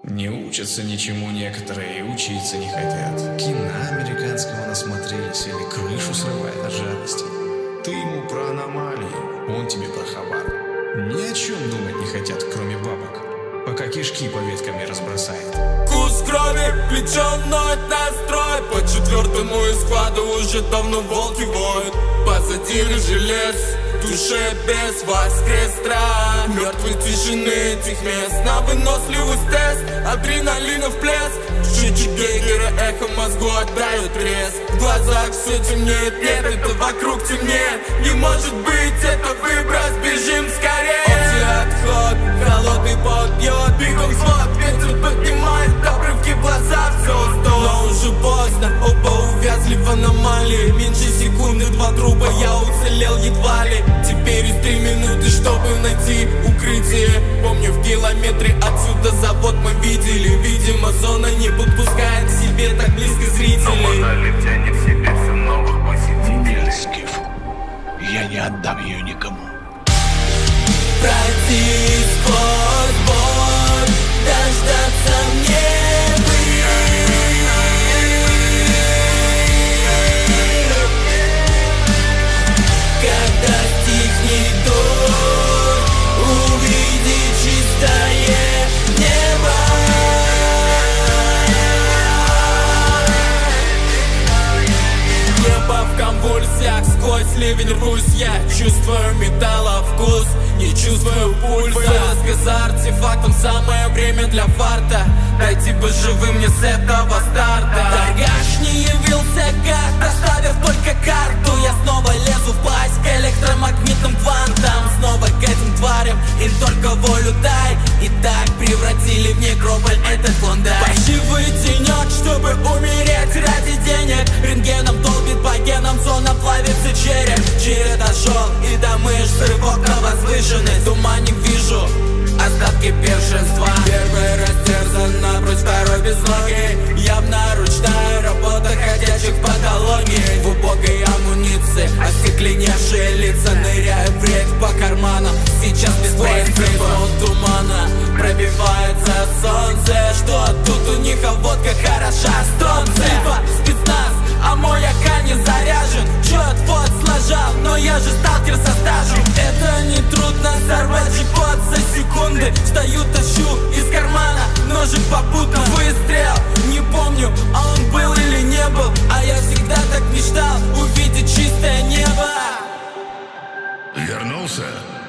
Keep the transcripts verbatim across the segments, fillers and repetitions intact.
Не учатся ничему некоторые и учиться не хотят. Кино американского насмотрелись или крышу срывает от жадности. Ты ему про аномалии, он тебе про хабар. Ни о чем думать не хотят, кроме бабок, пока кишки по веткам не разбросает. Вкус крови, плечом ноет настрой. По четвертому из склада уже давно волки воют. Посадили желез, в душе без воскрес страх. Мертвой тишины этих мест, на выносливость тест. Адреналинов плеск, счетчик Гейгера эхо мозгу отдают треск. В глазах все темнеет, нет, это вокруг темнеет. Не может быть, это выброс, бежим скорее. Общий отход, холодный пот бьет, бегом взвод, ветер поднимает обрывки в глаза, все сто. Но уже поздно, оба увязли в аномалии. Меньше секунды, два трупа, я уцелел едва ли. Теперь есть три минуты, чтобы найти укрытие. Помню, в километре отсюда завод мы видели. Видимо, зона не подпускает к себе так близко зрителей. Но монолит тянет в себе все новых посетителей. Скиф, я не отдам ее никому. Пройти сквозь боль, дождаться мне бы. Когда стихнет дождь, увидеть чистое небо. Небо в конвульсиях, сквозь ливень рвусь я. Чувствую металла вкус, не чувствую пульса. Выезд за артефактом, самое время для фарта. Дайте бы живым мне с этого старта. Торгаш не явился гад, оставив только карту. Я снова лезу в пасть к электромагнитным квантам. Снова к этим тварям, им только волю дай. И так превратили в некрополь этот клондайк. Паршивый денек, чтобы умереть ради денег. Рентгеном долбит по генам, зона плавится череп. Черед отошел, и до мышц рывок на возвышенность. В тумане вижу остатки первенства. Первый растерзан напрочь, второй без ноги. Явно ручная работа ходячих в патологии. В убогой амуниции остекленевшие лица ныряют в рейд по карманам. Сейчас без принципа от тумана пробивается солнце. Что тут у них, а водка хороша, стронция. Спецназ, а мой АК не заряжен. Чет вот сложал, но я же сталкер со стажем. Это не трудно сорвать джипот за секунды. Встаю, тащу из кармана ножик попутно. Выстрел, не помню, а он был или не был. А я всегда так мечтал увидеть чистое небо. Вернулся?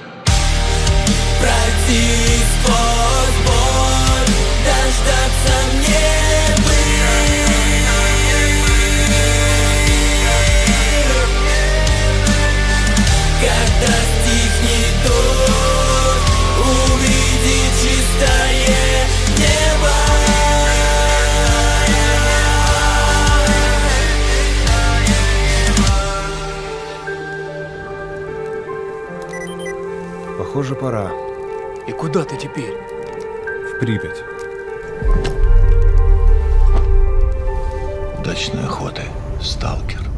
Пройти сквозь боль, дождаться мне бы. Когда стихнет дождь, увидеть чистое небо. Похоже, пора. И куда ты теперь? В Припять. Удачной охоты, сталкер.